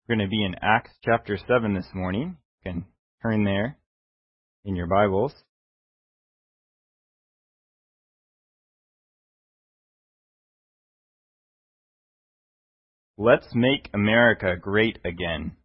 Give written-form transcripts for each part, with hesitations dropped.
We're going to be in Acts chapter 7 this morning. You can turn there in your Bibles. Let's make America great again.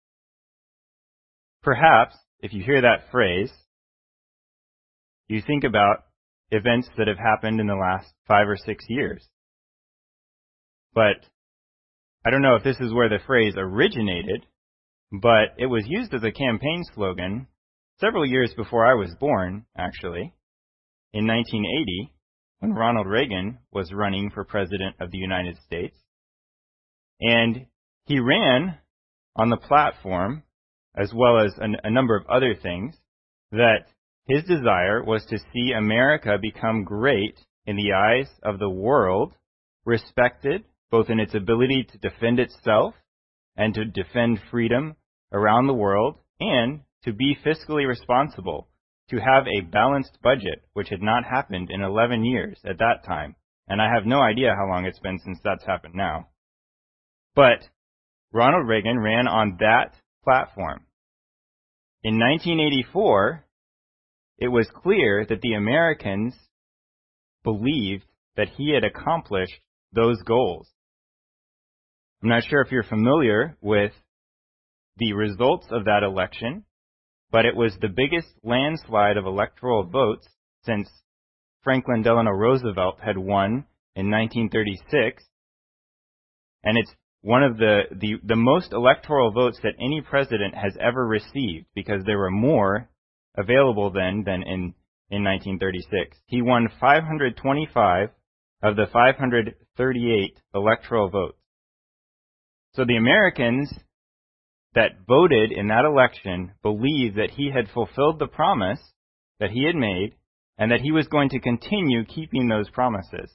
Perhaps, if you hear that phrase, you think about events that have happened in the last 5 or 6 years. But I don't know if this is where the phrase originated, but it was used as a campaign slogan several years before I was born, actually, in 1980, when Ronald Reagan was running for President of the United States. And he ran on the platform, as well as a number of other things, that his desire was to see America become great in the eyes of the world, respected both in its ability to defend itself and to defend freedom around the world, and to be fiscally responsible, to have a balanced budget, which had not happened in 11 years at that time. And I have no idea how long it's been since that's happened now. But Ronald Reagan ran on that platform. In 1984, it was clear that the Americans believed that he had accomplished those goals. I'm not sure if you're familiar with the results of that election, but it was the biggest landslide of electoral votes since Franklin Delano Roosevelt had won in 1936. And it's one of the most electoral votes that any president has ever received, because there were more available then than in 1936. He won 525 of the 538 electoral votes. So the Americans that voted in that election believed that he had fulfilled the promise that he had made, and that he was going to continue keeping those promises.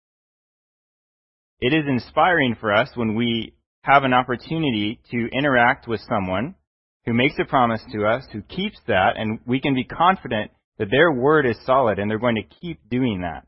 It is inspiring for us when we have an opportunity to interact with someone who makes a promise to us, who keeps that, and we can be confident that their word is solid and they're going to keep doing that.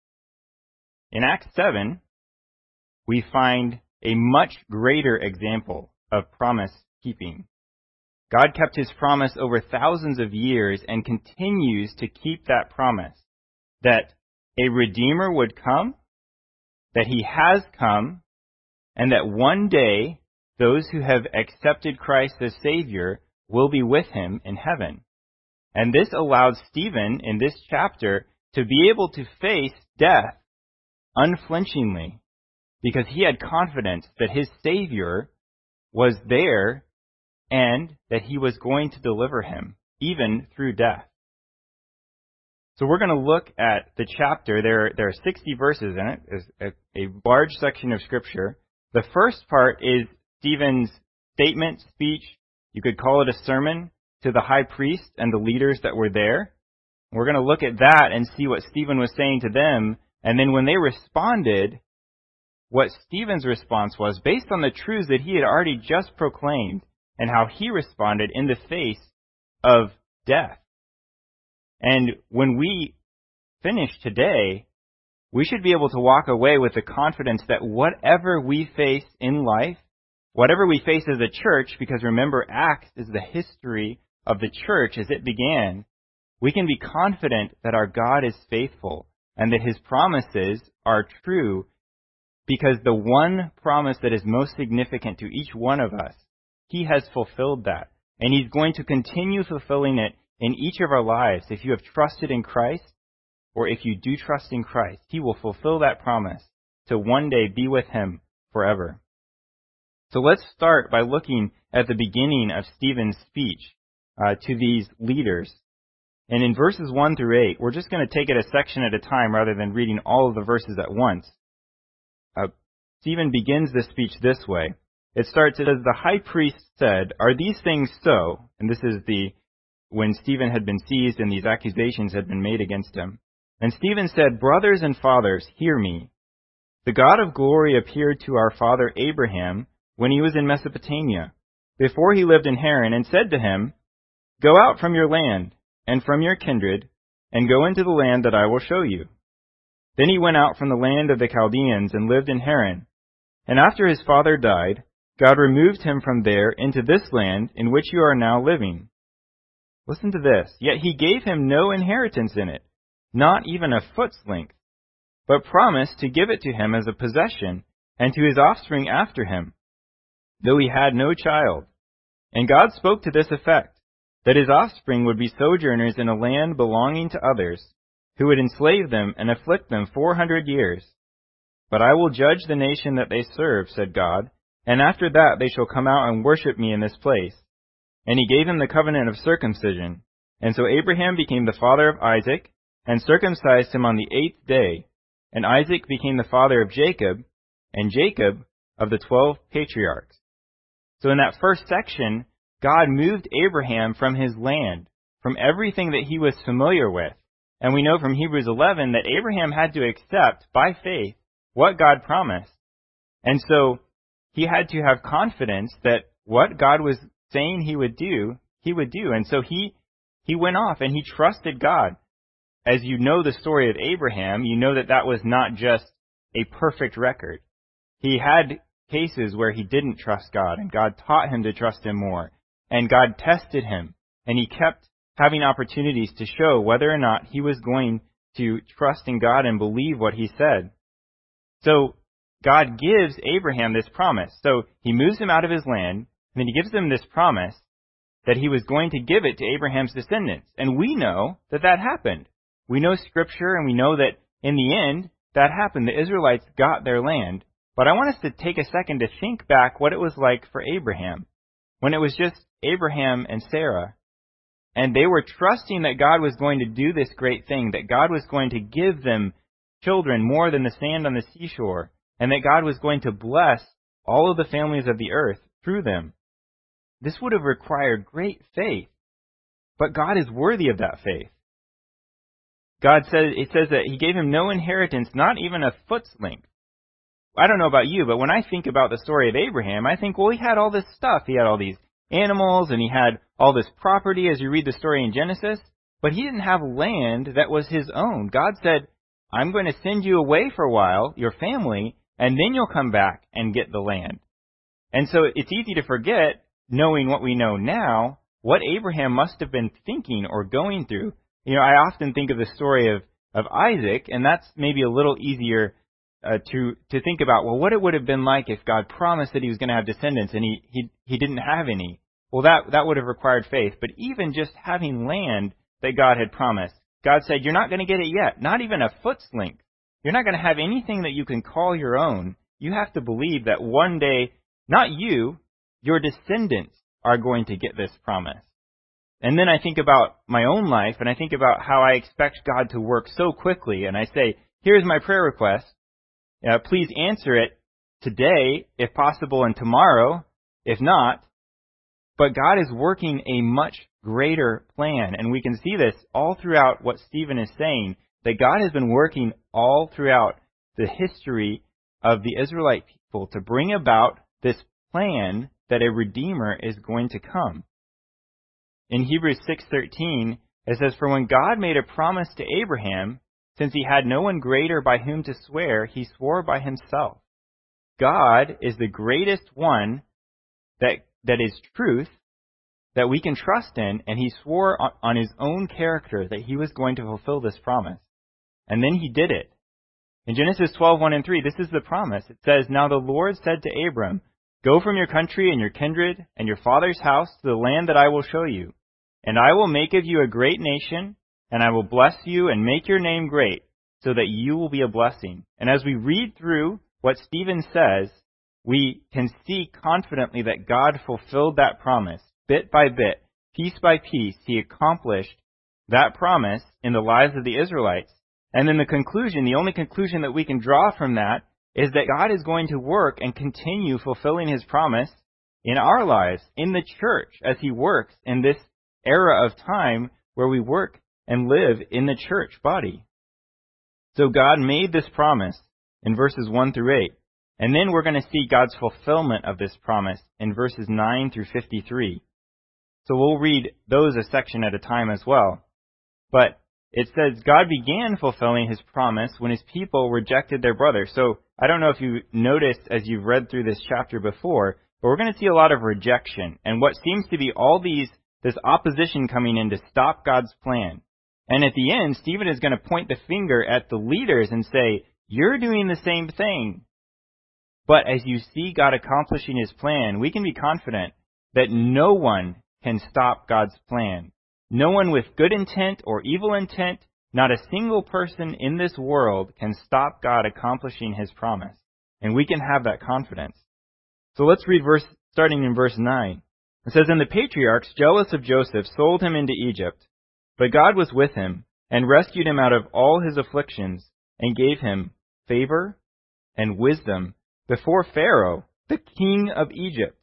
In Acts 7, we find a much greater example of promise keeping. God kept his promise over thousands of years and continues to keep that promise, that a Redeemer would come, that he has come, and that one day those who have accepted Christ as Savior will be with him in heaven. And this allowed Stephen in this chapter to be able to face death unflinchingly, because he had confidence that his Savior was there and that he was going to deliver him, even through death. So we're going to look at the chapter. There are 60 verses in it. It's a large section of Scripture. The first part is Stephen's statement, speech. You could call it a sermon to the high priest and the leaders that were there. We're going to look at that and see what Stephen was saying to them. And then when they responded, what Stephen's response was based on the truths that he had already just proclaimed, and how he responded in the face of death. And when we finish today, we should be able to walk away with the confidence that whatever we face in life, whatever we face as a church, because remember, Acts is the history of the church as it began, we can be confident that our God is faithful and that his promises are true, because the one promise that is most significant to each one of us, he has fulfilled that. And he's going to continue fulfilling it in each of our lives. If you have trusted in Christ, or if you do trust in Christ, he will fulfill that promise to one day be with him forever. So let's start by looking at the beginning of Stephen's speech to these leaders. And in verses 1 through 8, we're just going to take it a section at a time rather than reading all of the verses at once. Stephen begins this speech this way. It starts, it says, "The high priest said, 'Are these things so?'" And this is when Stephen had been seized and these accusations had been made against him. "And Stephen said, 'Brothers and fathers, hear me. The God of glory appeared to our father Abraham when he was in Mesopotamia, before he lived in Haran, and said to him, Go out from your land and from your kindred, and go into the land that I will show you. Then he went out from the land of the Chaldeans and lived in Haran. And after his father died, God removed him from there into this land in which you are now living. Listen to this. Yet he gave him no inheritance in it, not even a foot's length, but promised to give it to him as a possession and to his offspring after him, though he had no child. And God spoke to this effect, that his offspring would be sojourners in a land belonging to others, who would enslave them and afflict them 400 years. But I will judge the nation that they serve, said God, and after that they shall come out and worship me in this place. And he gave him the covenant of circumcision. And so Abraham became the father of Isaac, and circumcised him on the 8th day. And Isaac became the father of Jacob, and Jacob of the 12 patriarchs. So in that first section, God moved Abraham from his land, from everything that he was familiar with. And we know from Hebrews 11 that Abraham had to accept, by faith, what God promised. And so he had to have confidence that what God was saying he would do, he would do. And so he went off and he trusted God. As you know the story of Abraham, you know that that was not just a perfect record. He had cases where he didn't trust God, and God taught him to trust him more. And God tested him, and he kept having opportunities to show whether or not he was going to trust in God and believe what he said. So God gives Abraham this promise. So he moves him out of his land, and then he gives him this promise that he was going to give it to Abraham's descendants. And we know that that happened. We know Scripture, and we know that in the end, that happened. The Israelites got their land. But I want us to take a second to think back what it was like for Abraham, when it was just Abraham and Sarah. And they were trusting that God was going to do this great thing, that God was going to give them children more than the sand on the seashore, and that God was going to bless all of the families of the earth through them. This would have required great faith, but God is worthy of that faith. It says that he gave him no inheritance, not even a foot's length. I don't know about you, but when I think about the story of Abraham, I think, well, he had all this stuff. He had all these animals, and he had all this property as you read the story in Genesis, but he didn't have land that was his own. God said, I'm going to send you away for a while, your family, and then you'll come back and get the land. And so it's easy to forget, knowing what we know now, what Abraham must have been thinking or going through. You know, I often think of the story of Isaac, and that's maybe a little easier to think about. Well, what it would have been like if God promised that he was going to have descendants and he didn't have any. Well, that would have required faith. But even just having land that God had promised, God said, you're not going to get it yet, not even a foot's length. You're not going to have anything that you can call your own. You have to believe that one day, not you, your descendants are going to get this promise. And then I think about my own life, and I think about how I expect God to work so quickly, and I say, here's my prayer request. Please answer it today, if possible, and tomorrow, if not. But God is working a much greater plan, and we can see this all throughout what Stephen is saying, that God has been working all throughout the history of the Israelite people to bring about this plan that a Redeemer is going to come. In Hebrews 6:13, it says, For when God made a promise to Abraham, since he had no one greater by whom to swear, he swore by himself. God is the greatest one that is truth, that we can trust in, and he swore on his own character that he was going to fulfill this promise. And then he did it. In Genesis 12:1 and 3, this is the promise. It says, Now the Lord said to Abram, Go from your country and your kindred and your father's house to the land that I will show you. And I will make of you a great nation, and I will bless you and make your name great, so that you will be a blessing. And as we read through what Stephen says, we can see confidently that God fulfilled that promise. Bit by bit, piece by piece, he accomplished that promise in the lives of the Israelites. And then the conclusion, the only conclusion that we can draw from that, is that God is going to work and continue fulfilling his promise in our lives, in the church, as he works in this era of time where we work and live in the church body. So God made this promise in verses 1 through 8. And then we're going to see God's fulfillment of this promise in verses 9 through 53. So we'll read those a section at a time as well. But it says God began fulfilling his promise when his people rejected their brother. So I don't know if you noticed as you've read through this chapter before, but we're going to see a lot of rejection and what seems to be this opposition coming in to stop God's plan. And at the end, Stephen is going to point the finger at the leaders and say, you're doing the same thing. But as you see God accomplishing his plan, we can be confident that no one can stop God's plan. No one with good intent or evil intent, not a single person in this world can stop God accomplishing his promise. And we can have that confidence. So let's read starting in verse 9. It says, And the patriarchs, jealous of Joseph, sold him into Egypt. But God was with him, and rescued him out of all his afflictions, and gave him favor and wisdom before Pharaoh, the king of Egypt,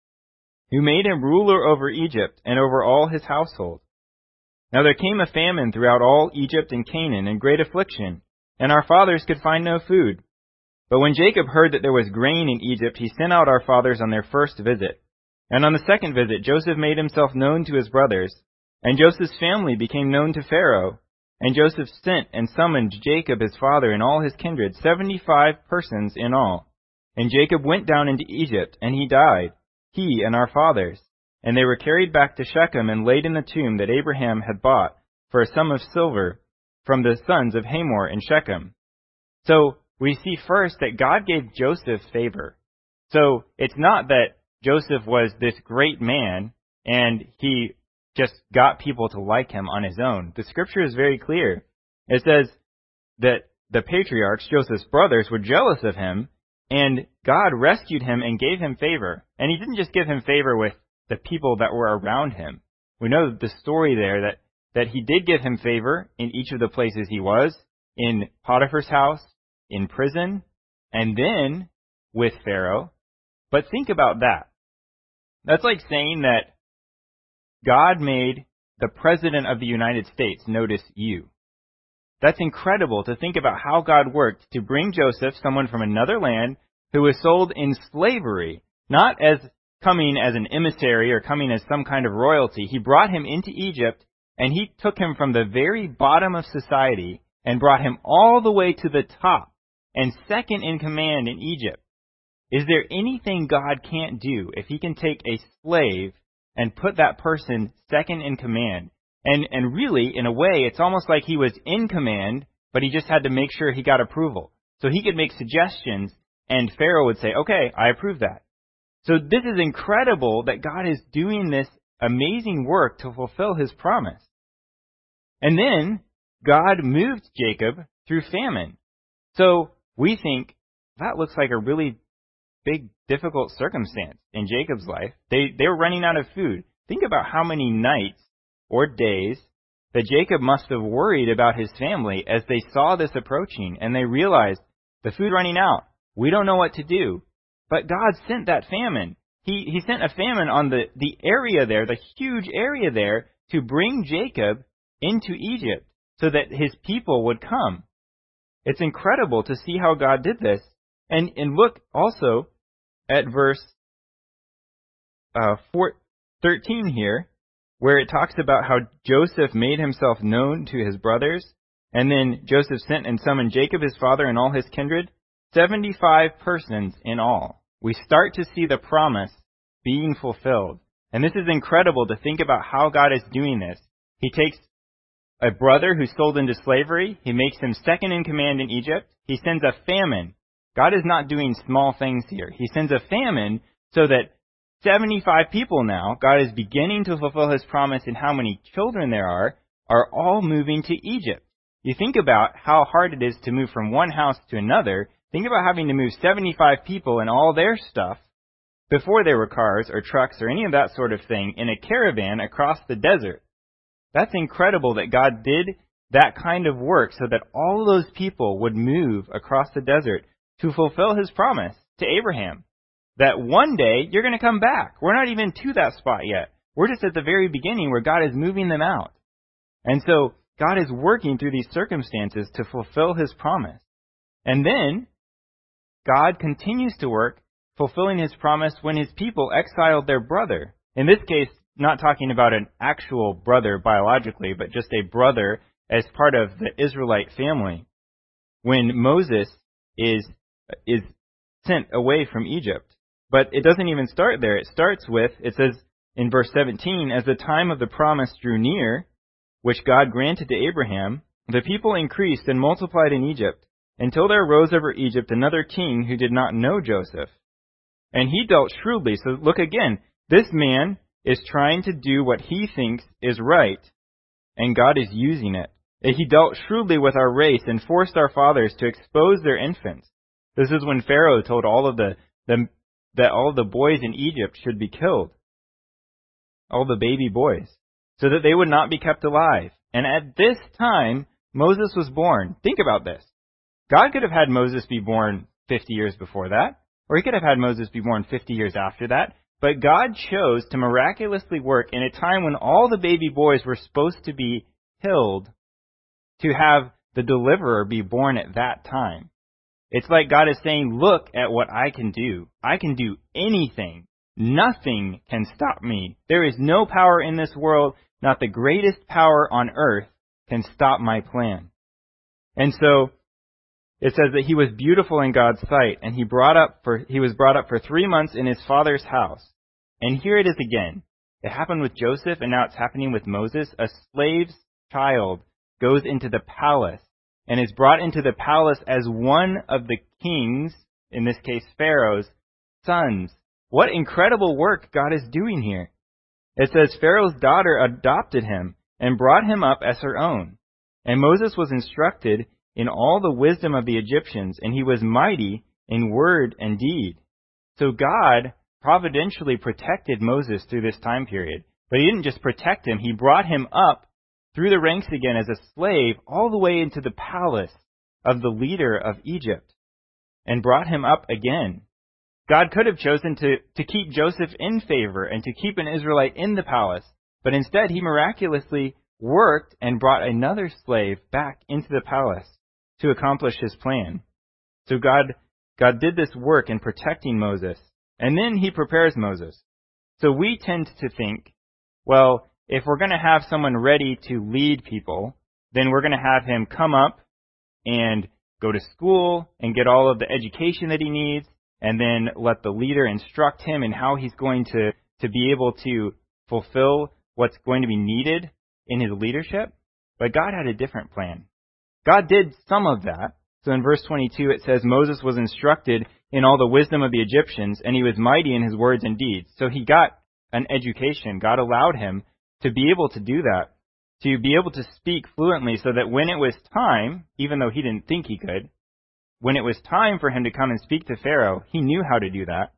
who made him ruler over Egypt and over all his household. Now there came a famine throughout all Egypt and Canaan, and great affliction, and our fathers could find no food. But when Jacob heard that there was grain in Egypt, he sent out our fathers on their first visit. And on the second visit, Joseph made himself known to his brothers, and Joseph's family became known to Pharaoh. And Joseph sent and summoned Jacob his father and all his kindred, 75 persons in all. And Jacob went down into Egypt, and he died, he and our fathers. And they were carried back to Shechem and laid in the tomb that Abraham had bought for a sum of silver from the sons of Hamor in Shechem. So we see first that God gave Joseph favor. So it's not that Joseph was this great man and he just got people to like him on his own. The scripture is very clear. It says that the patriarchs, Joseph's brothers, were jealous of him, and God rescued him and gave him favor. And he didn't just give him favor with the people that were around him. We know the story there that he did give him favor in each of the places he was, in Potiphar's house, in prison, and then with Pharaoh. But think about that. That's like saying that God made the President of the United States notice you. That's incredible to think about how God worked to bring Joseph, someone from another land, who was sold in slavery, not as coming as an emissary or coming as some kind of royalty. He brought him into Egypt, and he took him from the very bottom of society and brought him all the way to the top and second in command in Egypt. Is there anything God can't do if he can take a slave and put that person second in command? And really, in a way, it's almost like he was in command, but he just had to make sure he got approval. So he could make suggestions, and Pharaoh would say, okay, I approve that. So this is incredible that God is doing this amazing work to fulfill his promise. And then God moved Jacob through famine. So we think that looks like a really big, difficult circumstance in Jacob's life. They were running out of food. Think about how many nights or days that Jacob must have worried about his family as they saw this approaching, and they realized the food running out. We don't know what to do. But God sent that famine. He sent a famine on the area there, the huge area there, to bring Jacob into Egypt so that his people would come. It's incredible to see how God did this. And look also at verse 13 here, where it talks about how Joseph made himself known to his brothers, and then Joseph sent and summoned Jacob his father and all his kindred, 75 persons in all. We start to see the promise being fulfilled. And this is incredible to think about how God is doing this. He takes a brother who's sold into slavery. He makes him second in command in Egypt. He sends a famine. God is not doing small things here. He sends a famine so that 75 people now, God is beginning to fulfill his promise in how many children there are all moving to Egypt. You think about how hard it is to move from one house to another. Think about having to move 75 people and all their stuff before there were cars or trucks or any of that sort of thing in a caravan across the desert. That's incredible that God did that kind of work so that all those people would move across the desert to fulfill his promise to Abraham. That one day you're going to come back. We're not even to that spot yet. We're just at the very beginning where God is moving them out. And so God is working through these circumstances to fulfill his promise. And then God continues to work, fulfilling his promise when his people exiled their brother. In this case, not talking about an actual brother biologically, but just a brother as part of the Israelite family. When Moses is sent away from Egypt, But it doesn't even start there. It starts with, it says in verse 17, as the time of the promise drew near, which God granted to Abraham, the people increased and multiplied in Egypt, until there arose over Egypt another king who did not know Joseph. And he dealt shrewdly. So look again, this man is trying to do what he thinks is right, and God is using it. He dealt shrewdly with our race and forced our fathers to expose their infants. This is when Pharaoh told all of that all of the boys in Egypt should be killed, all the baby boys, so that they would not be kept alive. And at this time, Moses was born. Think about this. God could have had Moses be born 50 years before that, or he could have had Moses be born 50 years after that. But God chose to miraculously work in a time when all the baby boys were supposed to be killed to have the deliverer be born at that time. It's like God is saying, look at what I can do. I can do anything. Nothing can stop me. There is no power in this world, not the greatest power on earth, can stop my plan. And so it says that he was beautiful in God's sight, and he was brought up for 3 months in his father's house. And here it is again. It happened with Joseph, and now it's happening with Moses. A slave's child goes into the palace and is brought into the palace as one of the king's, in this case Pharaoh's, sons. What incredible work God is doing here. It says Pharaoh's daughter adopted him and brought him up as her own. And Moses was instructed in all the wisdom of the Egyptians, and he was mighty in word and deed. So God providentially protected Moses through this time period. But he didn't just protect him, he brought him up through the ranks again as a slave all the way into the palace of the leader of Egypt and brought him up again. God could have chosen to keep Joseph in favor and to keep an Israelite in the palace, but instead he miraculously worked and brought another slave back into the palace to accomplish his plan. So God did this work in protecting Moses, and then he prepares Moses. So we tend to think, well, if we're going to have someone ready to lead people, then we're going to have him come up and go to school and get all of the education that he needs, and then let the leader instruct him in how he's going to be able to fulfill what's going to be needed in his leadership. But God had a different plan. God did some of that. So in verse 22 it says, Moses was instructed in all the wisdom of the Egyptians, and he was mighty in his words and deeds. So he got an education. God allowed him to be able to do that, to be able to speak fluently, so that when it was time, even though he didn't think he could, when it was time for him to come and speak to Pharaoh, he knew how to do that.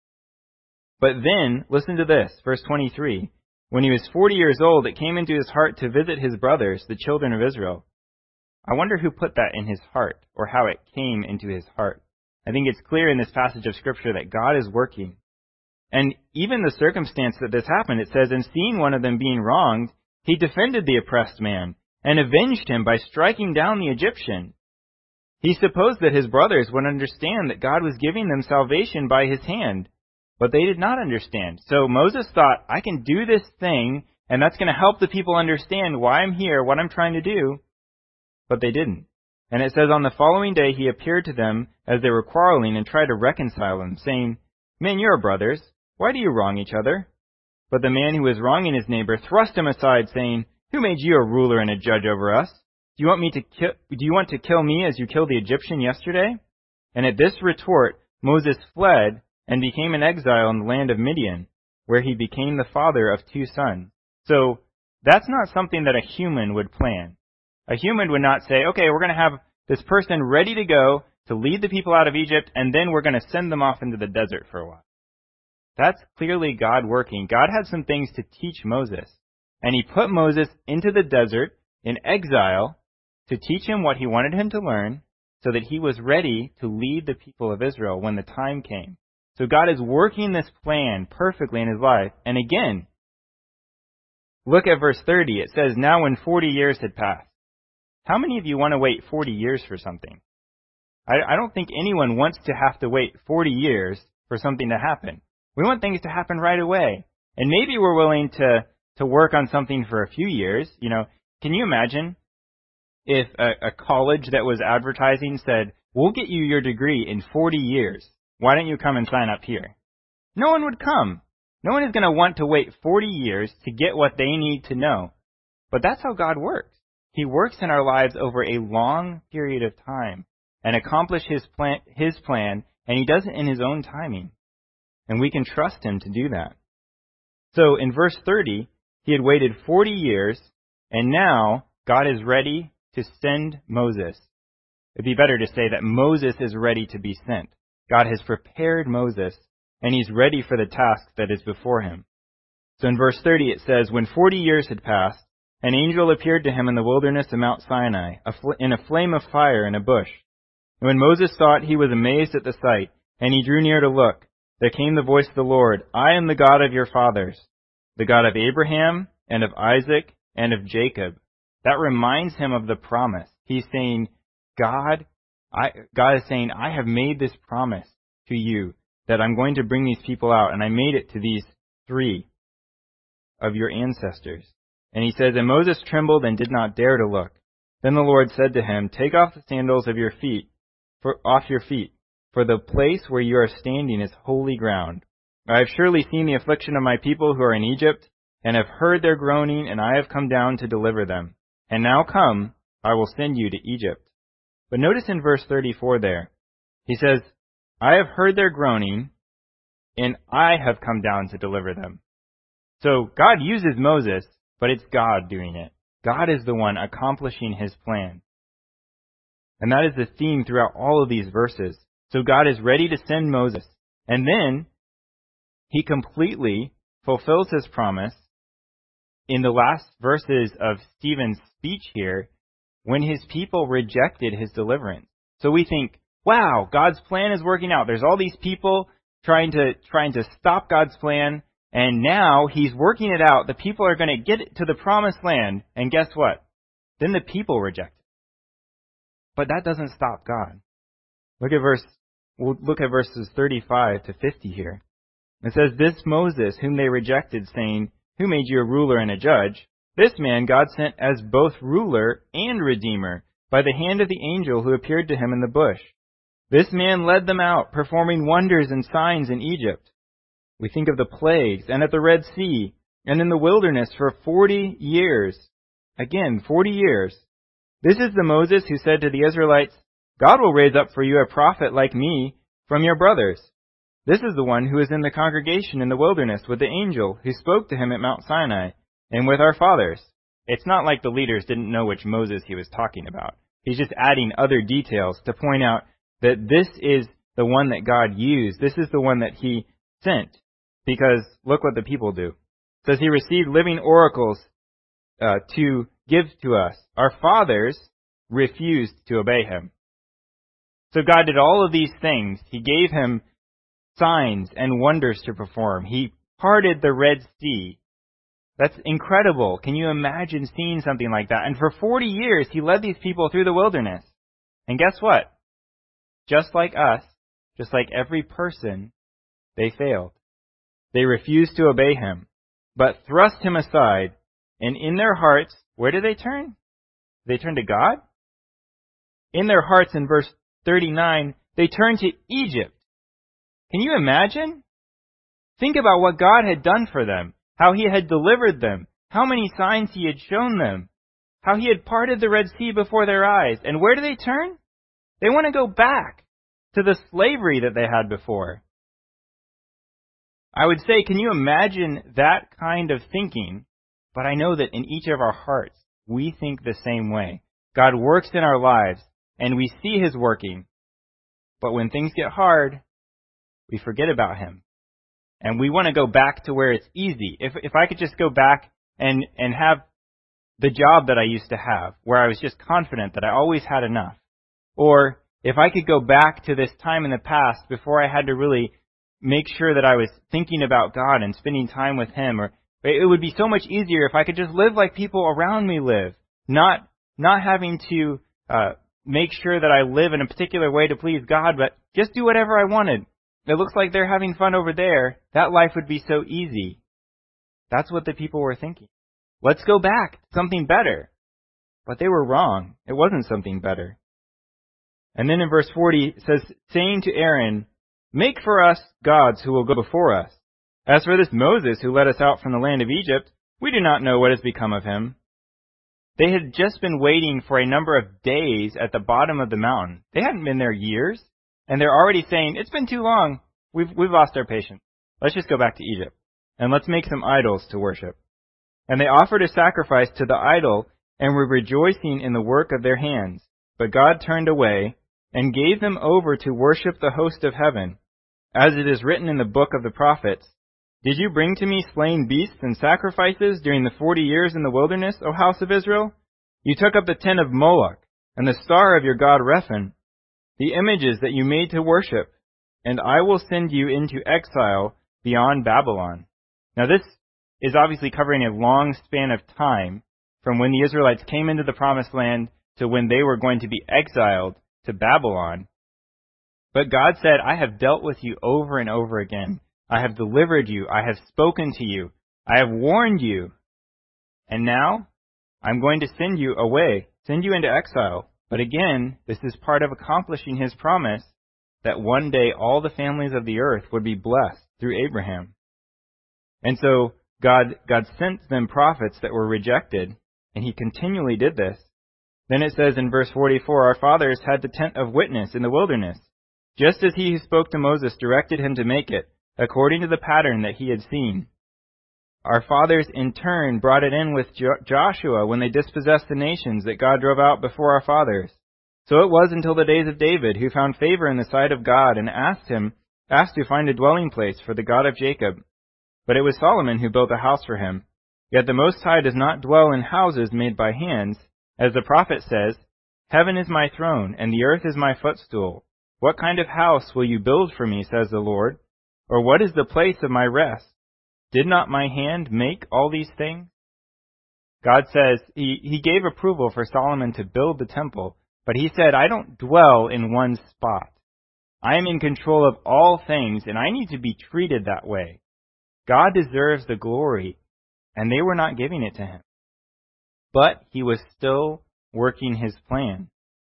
But then, listen to this, verse 23. When he was 40 years old, it came into his heart to visit his brothers, the children of Israel. I wonder who put that in his heart, or how it came into his heart. I think it's clear in this passage of Scripture that God is working. And even the circumstance that this happened, it says, and seeing one of them being wronged, he defended the oppressed man, and avenged him by striking down the Egyptian. He supposed that his brothers would understand that God was giving them salvation by his hand, but they did not understand. So Moses thought, I can do this thing, and that's going to help the people understand why I'm here, what I'm trying to do. But they didn't. And it says, on the following day he appeared to them as they were quarreling and tried to reconcile them, saying, Men, you are brothers. Why do you wrong each other? But the man who was wronging his neighbor thrust him aside, saying, Who made you a ruler and a judge over us? Do you want to kill me as you killed the Egyptian yesterday? And at this retort, Moses fled and became an exile in the land of Midian, where he became the father of 2 sons. So that's not something that a human would plan. A human would not say, okay, we're going to have this person ready to go to lead the people out of Egypt, and then we're going to send them off into the desert for a while. That's clearly God working. God had some things to teach Moses, and he put Moses into the desert in exile to teach him what he wanted him to learn so that he was ready to lead the people of Israel when the time came. So God is working this plan perfectly in his life. And again, look at verse 30. It says, Now when 40 years had passed. How many of you want to wait 40 years for something? I don't think anyone wants to have to wait 40 years for something to happen. We want things to happen right away. And maybe we're willing to work on something for a few years. You know, can you imagine if a college that was advertising said, we'll get you your degree in 40 years. Why don't you come and sign up here? No one would come. No one is going to want to wait 40 years to get what they need to know. But that's how God works. He works in our lives over a long period of time and accomplish His plan, and He does it in His own timing. And we can trust Him to do that. So in verse 30, He had waited 40 years, and now God is ready to send Moses. It'd be better to say that Moses is ready to be sent. God has prepared Moses, and he's ready for the task that is before him. So in verse 30 it says, "When 40 years had passed, an angel appeared to him in the wilderness of Mount Sinai, in a flame of fire in a bush. And when Moses saw it, he was amazed at the sight, and he drew near to look. There came the voice of the Lord, 'I am the God of your fathers, the God of Abraham, and of Isaac, and of Jacob.'" That reminds him of the promise. He's saying, God is saying, I have made this promise to you that I'm going to bring these people out, and I made it to these 3 of your ancestors. And he says, "And Moses trembled and did not dare to look. Then the Lord said to him, 'Take off the sandals of your feet, for the place where you are standing is holy ground. I have surely seen the affliction of my people who are in Egypt, and have heard their groaning, and I have come down to deliver them. And now come, I will send you to Egypt.'" But notice in verse 34 there, he says, "I have heard their groaning, and I have come down to deliver them." So God uses Moses, but it's God doing it. God is the one accomplishing His plan. And that is the theme throughout all of these verses. So God is ready to send Moses, and then He completely fulfills His promise in the last verses of Stephen's speech here, when his people rejected His deliverance. So we think, wow, God's plan is working out. There's all these people trying to stop God's plan, and now He's working it out. The people are going to get to the promised land, and guess what? Then the people reject it. But that doesn't stop God. We'll look at verses 35 to 50 here. It says, "This Moses, whom they rejected, saying, 'Who made you a ruler and a judge?' This man God sent as both ruler and redeemer by the hand of the angel who appeared to him in the bush. This man led them out, performing wonders and signs in Egypt." We think of the plagues, and at the Red Sea, and in the wilderness for 40 years. Again, 40 years. "This is the Moses who said to the Israelites, 'God will raise up for you a prophet like me from your brothers.' This is the one who was in the congregation in the wilderness with the angel who spoke to him at Mount Sinai, and with our fathers." It's not like the leaders didn't know which Moses he was talking about. He's just adding other details to point out that this is the one that God used. This is the one that He sent. Because look what the people do. It says He received living oracles to give to us. Our fathers refused to obey Him. So God did all of these things. He gave him signs and wonders to perform. He parted the Red Sea. That's incredible. Can you imagine seeing something like that? And for 40 years, He led these people through the wilderness. And guess what? Just like us, just like every person, they failed. They refused to obey Him, but thrust Him aside. And in their hearts, where did they turn? They turned to God? In their hearts, in verse 39, they turned to Egypt. Can you imagine? Think about what God had done for them, how He had delivered them, how many signs He had shown them, how He had parted the Red Sea before their eyes. And where do they turn? They want to go back to the slavery that they had before. I would say, can you imagine that kind of thinking? But I know that in each of our hearts, we think the same way. God works in our lives, and we see His working. But when things get hard, we forget about Him. And we want to go back to where it's easy. If I could just go back and have the job that I used to have, where I was just confident that I always had enough. Or if I could go back to this time in the past before I had to really make sure that I was thinking about God and spending time with Him, or it would be so much easier if I could just live like people around me live, not having to make sure that I live in a particular way to please God, but just do whatever I wanted. It looks like they're having fun over there. That life would be so easy. That's what the people were thinking. Let's go back to something better. But they were wrong. It wasn't something better. And then in verse 40, it says, saying to Aaron, Make for us gods who will go before us. As for this Moses who led us out from the land of Egypt, we do not know what has become of him." They had just been waiting for a number of days at the bottom of the mountain. They hadn't been there years, and they're already saying, "It's been too long. We've lost our patience. Let's just go back to Egypt, and let's make some idols to worship." And they offered a sacrifice to the idol and were rejoicing in the work of their hands. But God turned away and gave them over to worship the host of heaven. As it is written in the book of the prophets, "Did you bring to me slain beasts and sacrifices during the 40 years in the wilderness, O house of Israel? You took up the tent of Moloch and the star of your god Rephan, the images that you made to worship, and I will send you into exile beyond Babylon." Now this is obviously covering a long span of time from when the Israelites came into the promised land to when they were going to be exiled to Babylon. But God said, "I have dealt with you over and over again. I have delivered you. I have spoken to you. I have warned you. And now I'm going to send you away, send you into exile." But again, this is part of accomplishing his promise that one day all the families of the earth would be blessed through Abraham. And so God sent them prophets that were rejected, and he continually did this. Then it says in verse 44, "Our fathers had the tent of witness in the wilderness, just as he who spoke to Moses directed him to make it, according to the pattern that he had seen. Our fathers in turn brought it in with Joshua when they dispossessed the nations that God drove out before our fathers. So it was until the days of David, who found favor in the sight of God and asked to find a dwelling place for the God of Jacob. But it was Solomon who built a house for him. Yet the Most High does not dwell in houses made by hands. As the prophet says, 'Heaven is my throne, and the earth is my footstool. What kind of house will you build for me, says the Lord? Or what is the place of my rest? Did not my hand make all these things?'" God says he gave approval for Solomon to build the temple, but he said, "I don't dwell in one spot. I am in control of all things, and I need to be treated that way." God deserves the glory, and they were not giving it to him. But he was still working his plan.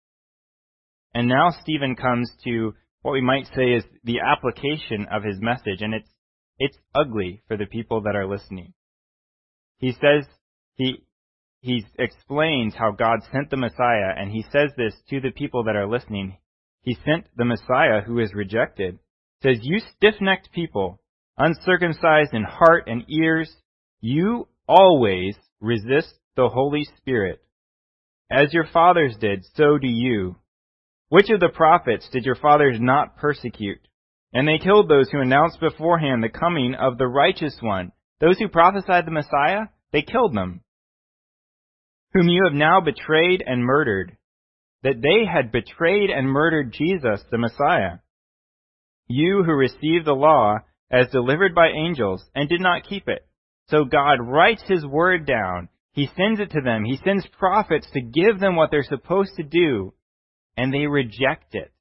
And now Stephen comes to what we might say is the application of his message, and it's ugly for the people that are listening. He says, he explains how God sent the Messiah, and he says this to the people that are listening. He sent the Messiah who is rejected. He says, "You stiff-necked people, uncircumcised in heart and ears, you always resist the Holy Spirit. As your fathers did, so do you. Which of the prophets did your fathers not persecute? And they killed those who announced beforehand the coming of the righteous one. Those who prophesied the Messiah, they killed them. Whom you have now betrayed and murdered." That they had betrayed and murdered Jesus, the Messiah. "You who received the law as delivered by angels and did not keep it. So God writes his word down. He sends it to them. He sends prophets to give them what they're supposed to do, and they reject it."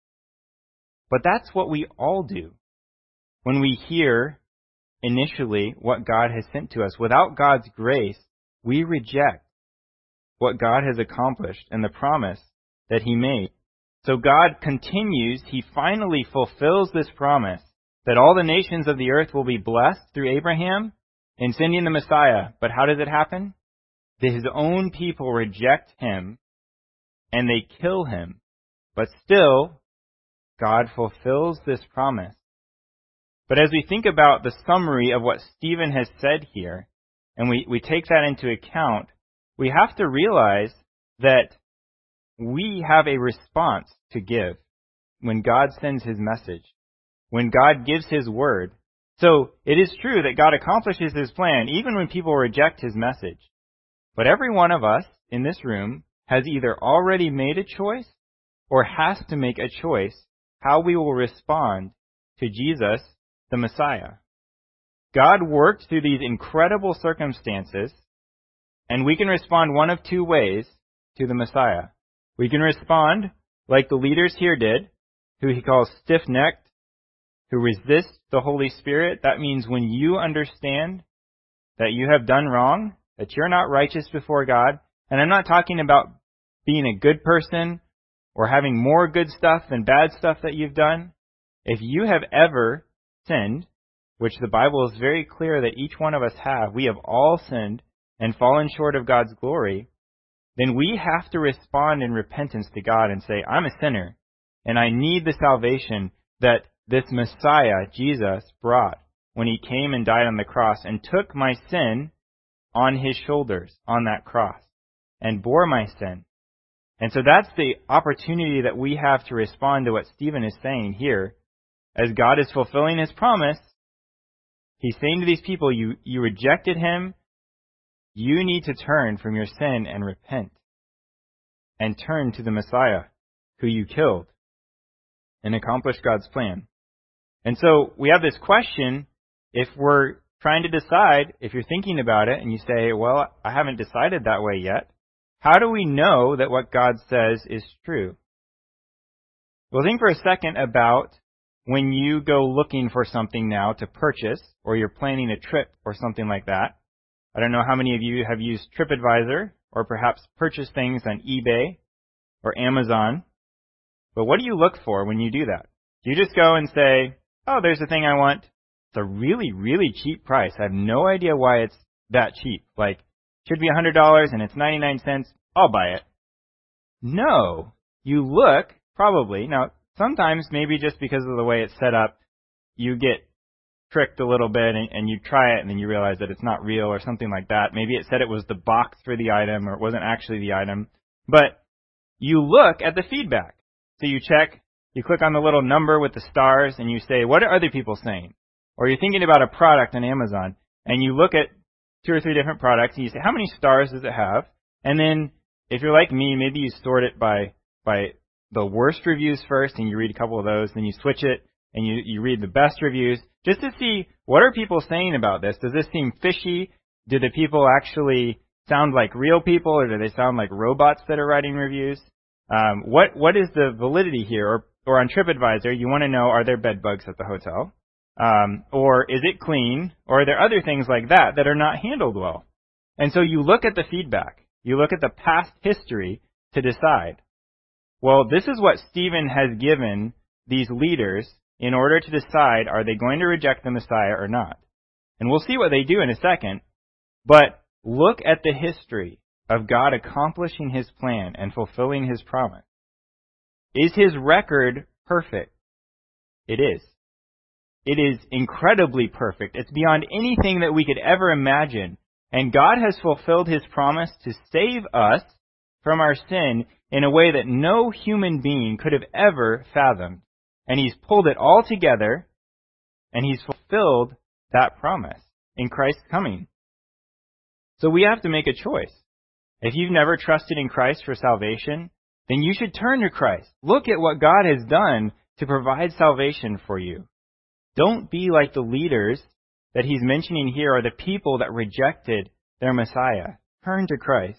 But that's what we all do. When we hear initially what God has sent to us, without God's grace, we reject what God has accomplished and the promise that he made. So God continues, he finally fulfills this promise that all the nations of the earth will be blessed through Abraham in sending the Messiah. But how does it happen? His own people reject him and they kill him. But still, God fulfills this promise. But as we think about the summary of what Stephen has said here, and we take that into account, we have to realize that we have a response to give when God sends his message, when God gives his word. So it is true that God accomplishes his plan even when people reject his message. But every one of us in this room has either already made a choice or has to make a choice how we will respond to Jesus, the Messiah. God worked through these incredible circumstances, and we can respond one of two ways to the Messiah. We can respond like the leaders here did, who he calls stiff-necked, who resist the Holy Spirit. That means when you understand that you have done wrong, that you're not righteous before God, and I'm not talking about being a good person or having more good stuff than bad stuff that you've done, If you have ever sinned, which the Bible is very clear that each one of us have, we have all sinned and fallen short of God's glory, then we have to respond in repentance to God and say, I'm a sinner, and I need the salvation that this Messiah, Jesus, brought when he came and died on the cross and took my sin on his shoulders on that cross and bore my sin. And so that's the opportunity that we have to respond to what Stephen is saying here. As God is fulfilling his promise, he's saying to these people, you rejected him. You need to turn from your sin and repent and turn to the Messiah who you killed and accomplish God's plan. And so we have this question, if we're trying to decide, if you're thinking about it and you say, well, I haven't decided that way yet, how do we know that what God says is true? Well, think for a second about when you go looking for something now to purchase, or you're planning a trip or something like that. I don't know how many of you have used TripAdvisor or perhaps purchased things on eBay or Amazon. But what do you look for when you do that? Do you just go and say, oh, there's the thing I want. It's a really, really cheap price. I have no idea why it's that cheap. Like, it should be $100 and it's 99 cents. I'll buy it. No. You look, probably. Now, sometimes maybe just because of the way it's set up, you get tricked a little bit and you try it and then you realize that it's not real or something like that. Maybe it said it was the box for the item or it wasn't actually the item. But you look at the feedback. So you check, you click on the little number with the stars and you say, what are other people saying? Or you're thinking about a product on Amazon and you look at 2 or 3 different products and you say, how many stars does it have? And then if you're like me, maybe you sort it by the worst reviews first and you read a couple of those, then you switch it and you read the best reviews just to see what are people saying about this. Does this seem fishy? Do the people actually sound like real people or do they sound like robots that are writing reviews? What is the validity here? Or on TripAdvisor, you want to know, are there bed bugs at the hotel? Or is it clean? Or are there other things like that that are not handled well? And so you look at the feedback. You look at the past history to decide. Well, this is what Stephen has given these leaders in order to decide, are they going to reject the Messiah or not? And we'll see what they do in a second. But look at the history of God accomplishing his plan and fulfilling his promise. Is his record perfect? It is. It is incredibly perfect. It's beyond anything that we could ever imagine. And God has fulfilled his promise to save us from our sin in a way that no human being could have ever fathomed. And he's pulled it all together, and he's fulfilled that promise in Christ's coming. So we have to make a choice. If you've never trusted in Christ for salvation, then you should turn to Christ. Look at what God has done to provide salvation for you. Don't be like the leaders that he's mentioning here, or the people that rejected their Messiah. Turn to Christ.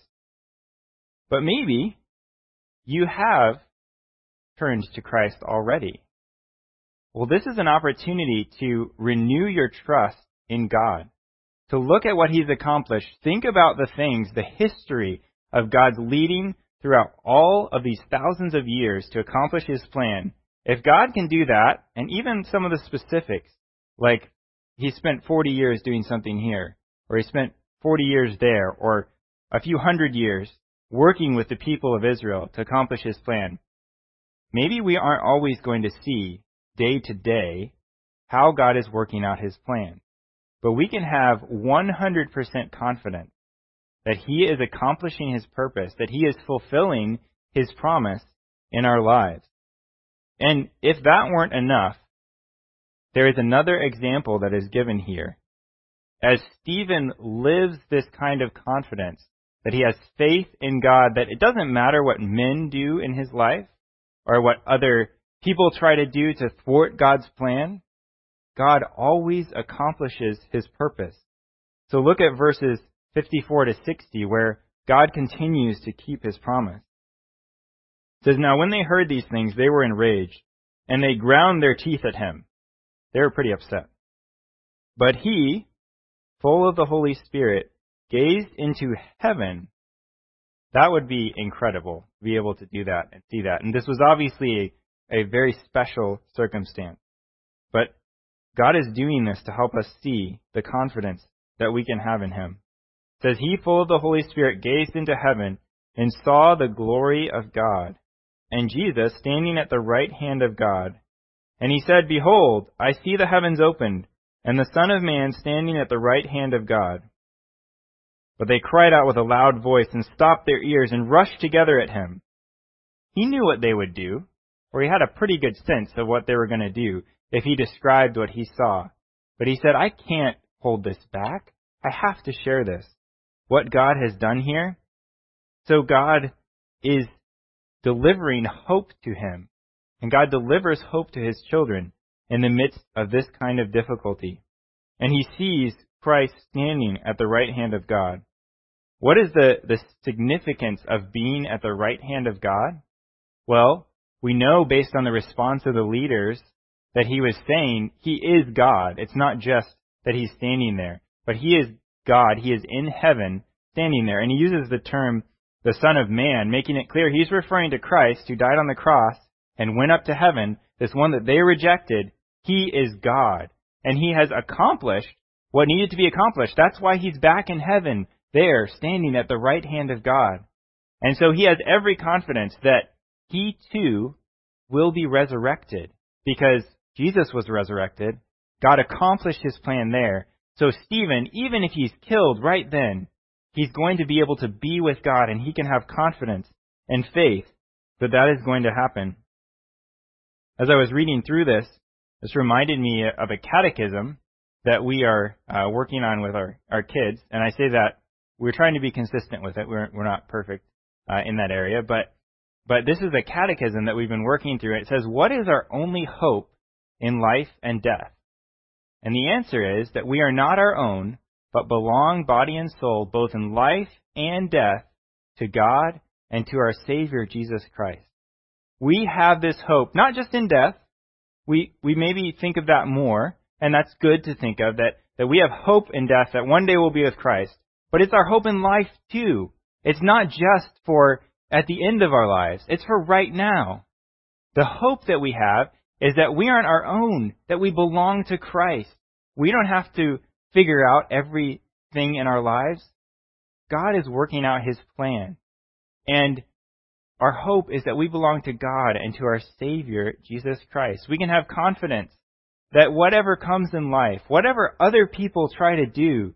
But maybe you have turned to Christ already. Well, this is an opportunity to renew your trust in God, to look at what he's accomplished. Think about the things, the history of God's leading throughout all of these thousands of years to accomplish his plan. If God can do that, and even some of the specifics, like he spent 40 years doing something here, or he spent 40 years there, or a few hundred years working with the people of Israel to accomplish his plan, maybe we aren't always going to see day to day how God is working out his plan. But we can have 100% confidence that he is accomplishing his purpose, that he is fulfilling his promise in our lives. And if that weren't enough, there is another example that is given here. As Stephen lives this kind of confidence, that he has faith in God, that it doesn't matter what men do in his life, or what other people try to do to thwart God's plan, God always accomplishes his purpose. So look at verses 54 to 60, where God continues to keep his promise. It says, now when they heard these things, they were enraged, and they ground their teeth at him. They were pretty upset. But he, full of the Holy Spirit, gazed into heaven. That would be incredible, to be able to do that and see that. And this was obviously a very special circumstance. But God is doing this to help us see the confidence that we can have in him. It says, he, full of the Holy Spirit, gazed into heaven and saw the glory of God, and Jesus standing at the right hand of God. And he said, behold, I see the heavens opened, and the Son of Man standing at the right hand of God. But they cried out with a loud voice and stopped their ears and rushed together at him. He knew what they would do, or he had a pretty good sense of what they were going to do if he described what he saw. But he said, I can't hold this back. I have to share this. What God has done here. So God is delivering hope to him. And God delivers hope to his children in the midst of this kind of difficulty. And he sees Christ standing at the right hand of God. What is the significance of being at the right hand of God? Well, we know based on the response of the leaders that he was saying he is God. It's not just that he's standing there, but he is God. He is in heaven standing there. And he uses the term the Son of Man, making it clear he's referring to Christ who died on the cross and went up to heaven, this one that they rejected. He is God. And he has accomplished what needed to be accomplished. That's why he's back in heaven, there, standing at the right hand of God. And so he has every confidence that he too will be resurrected, because Jesus was resurrected. God accomplished his plan there. So Stephen, even if he's killed right then, he's going to be able to be with God, and he can have confidence and faith that that is going to happen. As I was reading through this reminded me of a catechism that we are working on with our kids. And I say that we're trying to be consistent with it. We're not perfect in that area, but this is a catechism that we've been working through. It says, what is our only hope in life and death? And the answer is that we are not our own, but belong body and soul, both in life and death, to God and to our Savior, Jesus Christ. We have this hope, not just in death. We maybe think of that more, and that's good to think of, that we have hope in death, that one day we'll be with Christ. But it's our hope in life, too. It's not just for at the end of our lives. It's for right now. The hope that we have is that we aren't our own, that we belong to Christ. We don't have to figure out everything in our lives. God is working out his plan. And our hope is that we belong to God and to our Savior, Jesus Christ. We can have confidence that whatever comes in life, whatever other people try to do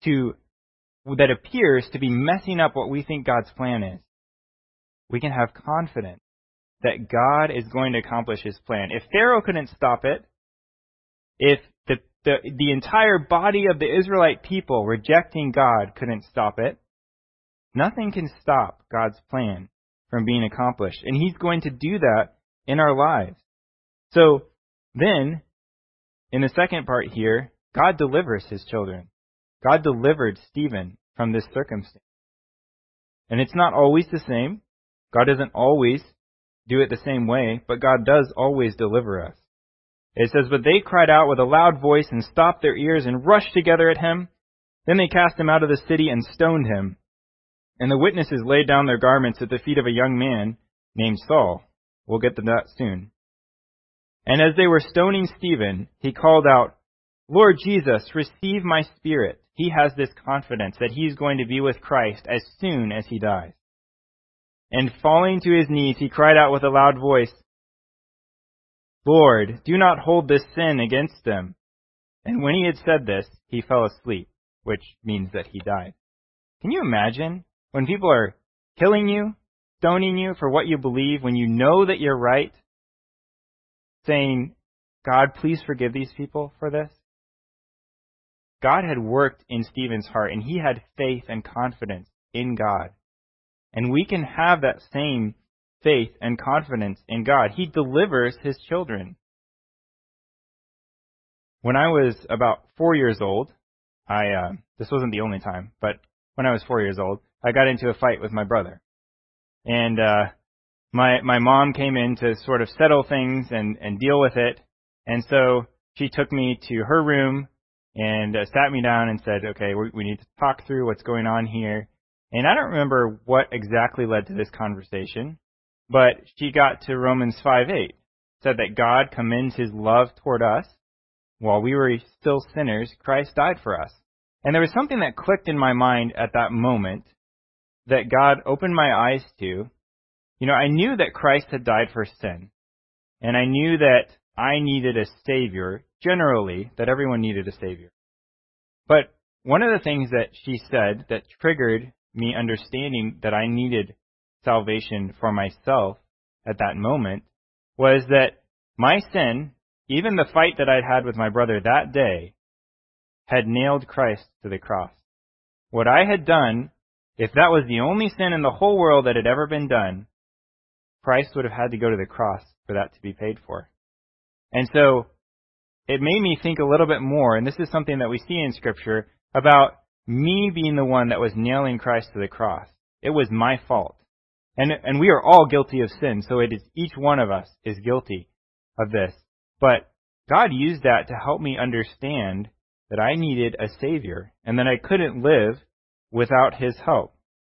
that appears to be messing up what we think God's plan is, we can have confidence that God is going to accomplish his plan. If Pharaoh couldn't stop it, if the entire body of the Israelite people rejecting God couldn't stop it, nothing can stop God's plan from being accomplished. And he's going to do that in our lives. So then, in the second part here, God delivers his children. God delivered Stephen from this circumstance. And it's not always the same. God doesn't always do it the same way, but God does always deliver us. It says, but they cried out with a loud voice and stopped their ears and rushed together at him. Then they cast him out of the city and stoned him. And the witnesses laid down their garments at the feet of a young man named Saul. We'll get to that soon. And as they were stoning Stephen, he called out, Lord Jesus, receive my spirit. He has this confidence that he's going to be with Christ as soon as he dies. And falling to his knees, he cried out with a loud voice, Lord, do not hold this sin against them. And when he had said this, he fell asleep, which means that he died. Can you imagine when people are killing you, stoning you for what you believe, when you know that you're right, saying, God, please forgive these people for this? God had worked in Stephen's heart, and he had faith and confidence in God. And we can have that same faith and confidence in God. He delivers his children. When I was about 4 years old, this wasn't the only time, but when I was 4 years old, I got into a fight with my brother. And my mom came in to sort of settle things and deal with it. And so she took me to her room and sat me down and said, okay, we need to talk through what's going on here. And I don't remember what exactly led to this conversation, but she got to Romans 5:8, said that God commends his love toward us, while we were still sinners, Christ died for us. And there was something that clicked in my mind at that moment that God opened my eyes to. I knew that Christ had died for sin. And I knew that I needed a Savior, generally, that everyone needed a Savior. But one of the things that she said that triggered me understanding that I needed salvation for myself at that moment was that my sin, even the fight that I'd had with my brother that day, had nailed Christ to the cross. What I had done, if that was the only sin in the whole world that had ever been done, Christ would have had to go to the cross for that to be paid for. And so it made me think a little bit more, and this is something that we see in Scripture, about me being the one that was nailing Christ to the cross. It was my fault. And we are all guilty of sin, so it is each one of us is guilty of this. But God used that to help me understand that I needed a Savior, and that I couldn't live without His help.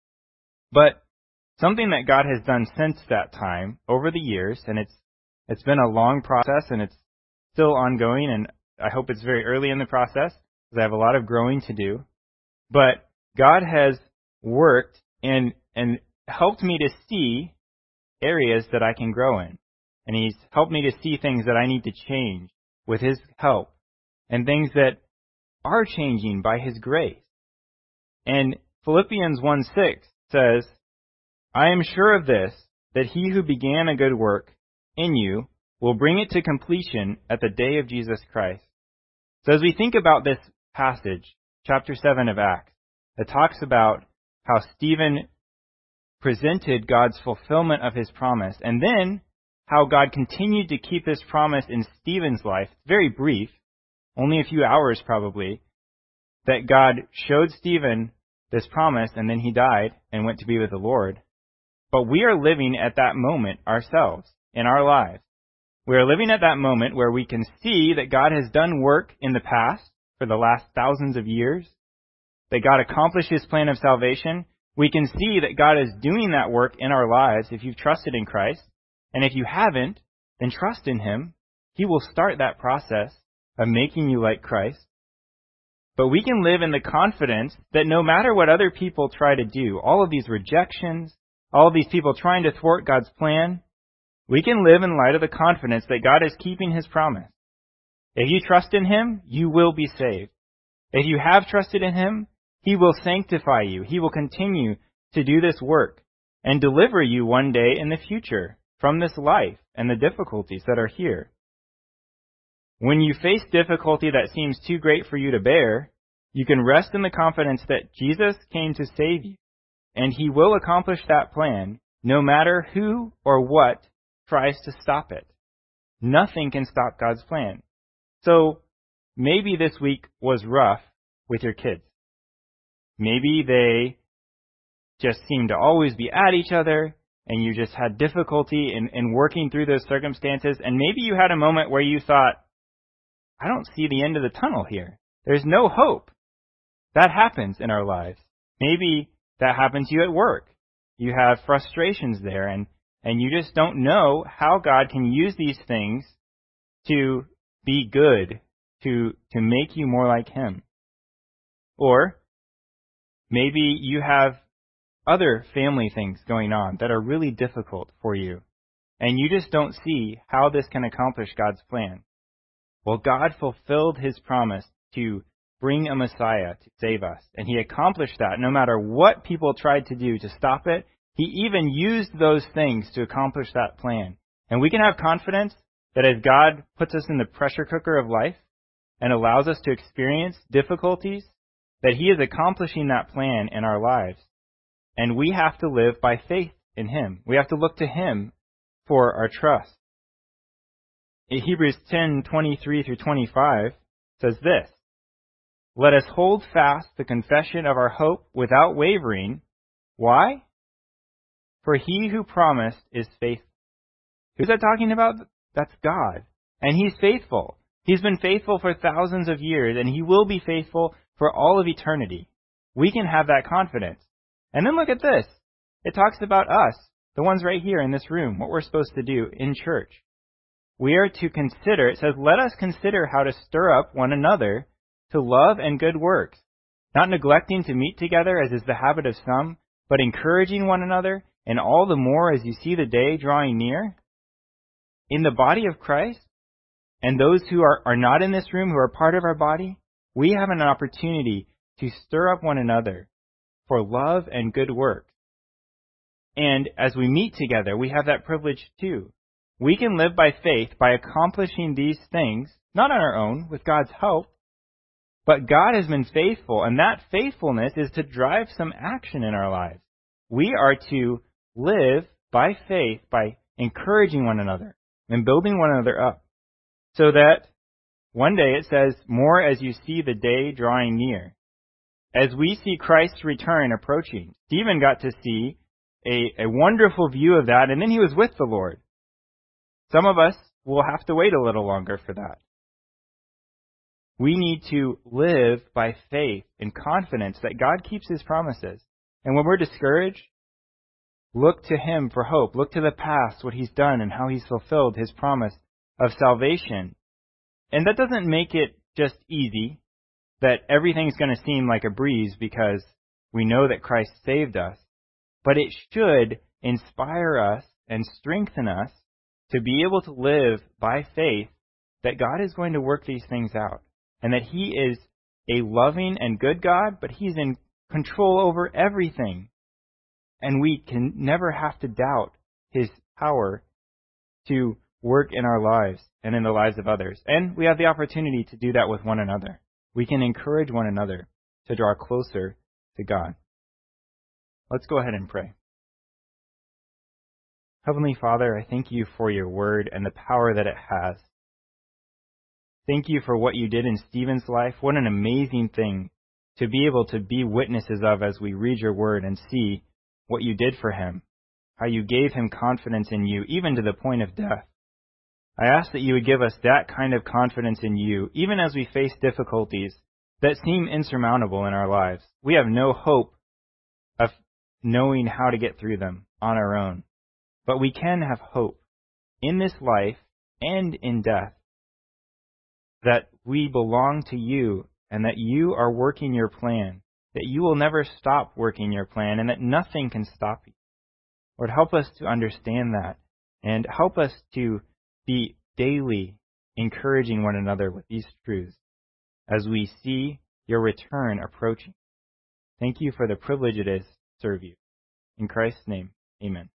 But something that God has done since that time, over the years, and it's been a long process, and it's still ongoing, and I hope it's very early in the process, because I have a lot of growing to do. But God has worked and helped me to see areas that I can grow in. And He's helped me to see things that I need to change with His help, and things that are changing by His grace. And Philippians 1:6 says, I am sure of this, that He who began a good work in you will bring it to completion at the day of Jesus Christ. So as we think about this passage, chapter 7 of Acts, it talks about how Stephen presented God's fulfillment of His promise, and then how God continued to keep His promise in Stephen's life, very brief, only a few hours probably, that God showed Stephen this promise, and then he died and went to be with the Lord. But we are living at that moment ourselves in our lives. We are living at that moment where we can see that God has done work in the past for the last thousands of years, that God accomplished His plan of salvation. We can see that God is doing that work in our lives if you've trusted in Christ. And if you haven't, then trust in Him. He will start that process of making you like Christ. But we can live in the confidence that no matter what other people try to do, all of these rejections, all of these people trying to thwart God's plan, we can live in light of the confidence that God is keeping His promise. If you trust in Him, you will be saved. If you have trusted in Him, He will sanctify you. He will continue to do this work and deliver you one day in the future from this life and the difficulties that are here. When you face difficulty that seems too great for you to bear, you can rest in the confidence that Jesus came to save you, and He will accomplish that plan no matter who or what tries to stop it. Nothing can stop God's plan. So maybe this week was rough with your kids. Maybe they just seemed to always be at each other, and you just had difficulty in working through those circumstances, and maybe you had a moment where you thought, I don't see the end of the tunnel here. There's no hope. That happens in our lives. Maybe that happens to you at work. You have frustrations there, and you just don't know how God can use these things to be good, to make you more like Him. Or maybe you have other family things going on that are really difficult for you, and you just don't see how this can accomplish God's plan. Well, God fulfilled His promise to bring a Messiah to save us, and He accomplished that no matter what people tried to do to stop it. He even used those things to accomplish that plan. And we can have confidence that as God puts us in the pressure cooker of life and allows us to experience difficulties, that He is accomplishing that plan in our lives. And we have to live by faith in Him. We have to look to Him for our trust. In Hebrews 10:23-25 says this, Let us hold fast the confession of our hope without wavering. Why? For He who promised is faithful. Who's that talking about? That's God. And He's faithful. He's been faithful for thousands of years, and He will be faithful for all of eternity. We can have that confidence. And then look at this. It talks about us, the ones right here in this room, what we're supposed to do in church. we are to consider, it says, let us consider how to stir up one another to love and good works, not neglecting to meet together as is the habit of some, but encouraging one another, and all the more as you see the day drawing near. In the body of Christ, and those who are not in this room, who are part of our body, we have an opportunity to stir up one another for love and good works. And as we meet together, we have that privilege too. We can live by faith by accomplishing these things, not on our own, with God's help, but God has been faithful, and that faithfulness is to drive some action in our lives. We are to live by faith, by encouraging one another and building one another up, so that one day it says, more as you see the day drawing near. As we see Christ's return approaching, Stephen got to see a wonderful view of that, and then he was with the Lord. Some of us will have to wait a little longer for that. We need to live by faith and confidence that God keeps His promises. And when we're discouraged, look to Him for hope. Look to the past, what He's done and how He's fulfilled His promise of salvation. And that doesn't make it just easy, that everything's going to seem like a breeze because we know that Christ saved us. But it should inspire us and strengthen us to be able to live by faith that God is going to work these things out, and that He is a loving and good God, but He's in control over everything. And we can never have to doubt His power to work in our lives and in the lives of others. And we have the opportunity to do that with one another. We can encourage one another to draw closer to God. Let's go ahead and pray. Heavenly Father, I thank You for Your word and the power that it has. Thank You for what You did in Stephen's life. What an amazing thing to be able to be witnesses of as we read Your word and see what You did for him, how You gave him confidence in You, even to the point of death. I ask that You would give us that kind of confidence in You, even as we face difficulties that seem insurmountable in our lives. We have no hope of knowing how to get through them on our own. But we can have hope in this life and in death that we belong to You and that You are working Your plan, that You will never stop working Your plan and that nothing can stop You. Lord, help us to understand that and help us to be daily encouraging one another with these truths as we see Your return approaching. Thank You for the privilege it is to serve You. In Christ's name, amen.